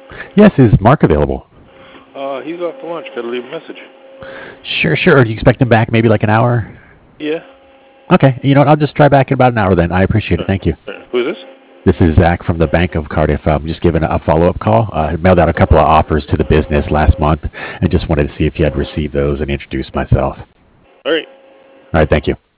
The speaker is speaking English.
Yes, is Mark available? He's off to lunch. Gotta leave a message. Sure, sure. Do you expect him back maybe like an hour? Yeah. Okay, you know what? I'll just try back in about an hour then. I appreciate it. Thank you. Who's this? This is Zach from the Bank of Cardiff. I'm just giving a follow-up call. I mailed out a couple of offers to the business last month and just wanted to see if you had received those and introduce myself. All right. All right, thank you.